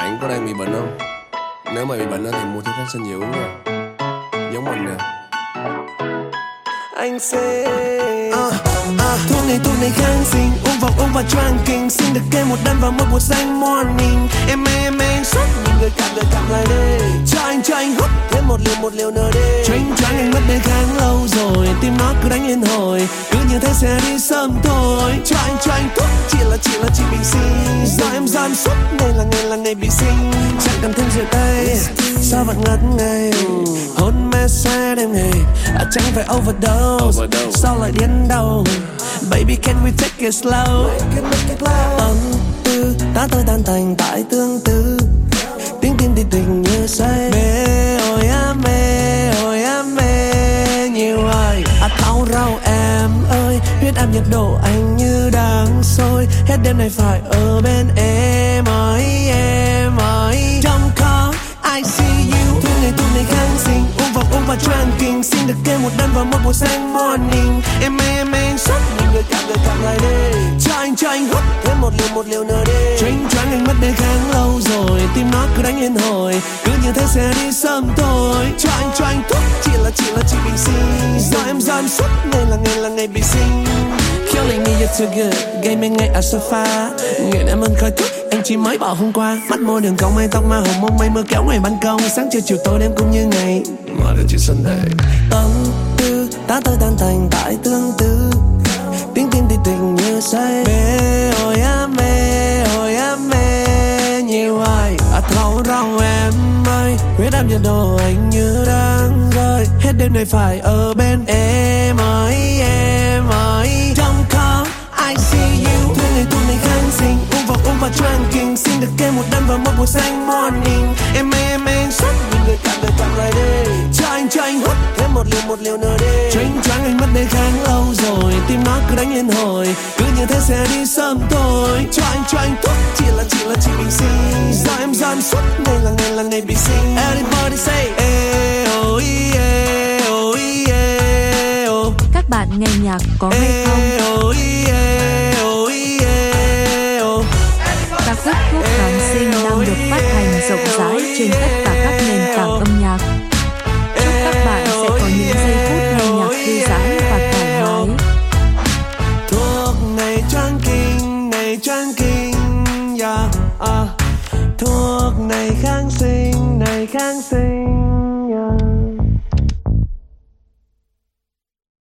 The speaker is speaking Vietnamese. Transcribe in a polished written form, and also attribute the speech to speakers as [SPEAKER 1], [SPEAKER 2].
[SPEAKER 1] Bạn có đang bị bệnh không? Nếu mà bị bệnh thì mua thuốc kháng sinh nhiều uống nha. Giống mình nè.
[SPEAKER 2] Anh sẽ thuốc này kháng sinh, uống vào choáng kinh. Xin được kê một đêm vào một buổi sáng morning. Em sốt, nhìn người cảm lại đây. Cho anh hút thêm một liều nữa đi. Choáng anh mất đề kháng lâu rồi, tim nó cứ đánh liên hồi. Cứ như thế sẽ đi sớm thôi. Cho anh thuốc, chỉ là bình sinh. Do em giam suốt, ngày là ngày bị sinh. Chẳng cần thêm rượu tây, sao vẫn ngất ngây. Hôn mê say đêm ngày, chẳng phải overdose. Sao lại điên đâu? Baby can we take it slow? Tâm tư ta tôi tan thành tại tương tư. Tiếng tim thì tình như say. Mê ôi em mê nhiều ai tháo rau em ơi. Huyết áp nhiệt độ anh như đang sôi. Hết đêm này phải ở bên em ơi. Trong khó ICU. Thuốc này kháng sinh, uống vào choáng kinh. Xin được kê một đêm vào một buổi sáng morning. Em sốt, nhìn người cảm lại đây. Cho anh hút thêm một liều nữa đi. Choáng anh mất đề kháng lâu rồi, tim nó cứ đánh liên hồi. Cứ như thế sẽ đi sớm thôi. Cho anh thuốc, chỉ là bình sinh. Do em giam suốt, ngày là ngày bị sinh. Killing me you're too good, gây mê ngay ở sofa. Nghiện em hơn khói thuốc, anh chỉ mới bỏ hôm qua. Mắt môi đường cong mây tóc mai hồng mông mây mưa kéo ngoài ban công. Sáng trưa chiều tối đêm cũng như ngày mà đến chỉ Sunday. Tâm tư ta tôi tan thành tại tương tư. Tiếng tim thì tình như say. Mê ôi em mê nhiều ai thấu rau em ơi. Huyết áp nhiệt độ anh như đang rơi. Hết đêm này phải ở bên em ơi. Trong khó ICU. Thuốc này kháng sinh, uống vào choáng kinh. Xin được kê một đêm vào một buổi sáng morning. Em sốt, nhìn người cảm lại đây. Cho anh hút thêm một liều nữa đi. Choáng anh mất đề kháng lâu rồi, tim nó cứ đánh liên hồi. Cứ như thế sẽ đi sớm thôi. Cho anh thuốc, chỉ là bình sinh. Do em giam suốt, ngày là ngày bị sinh. Everybody say oh yeah, oh yeah, oh.
[SPEAKER 3] Các bạn nghe nhạc có hay không? Ca khúc thuốc kháng sinh đang được phát hành rộng rãi trên tất cả các nền tảng âm nhạc.